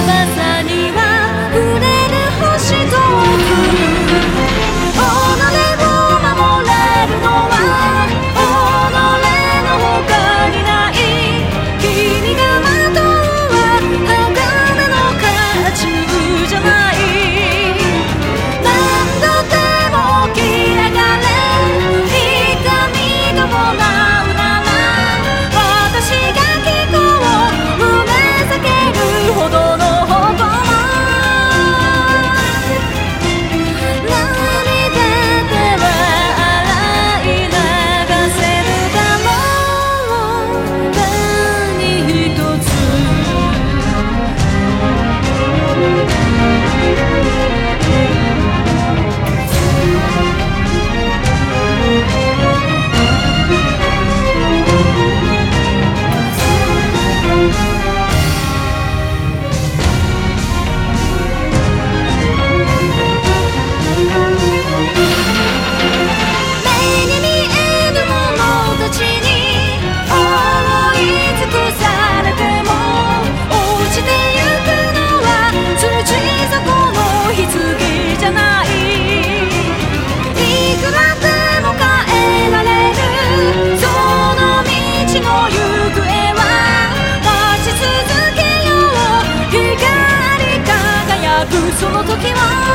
翼には触れる星と己を守れるのは己の他にない。君がまとうは鋼の甲冑じゃない。何度でも起き上がれ、痛みがもらうなら私が聞こう、胸裂けるほどのほども涙では洗い流せるだろう何一つ。目に見えるものたちに覆い尽くされても落ちてゆくのは土底の棺じゃない。いくらでも変えられるその道の行方は立ち続けよう。光り輝くその時は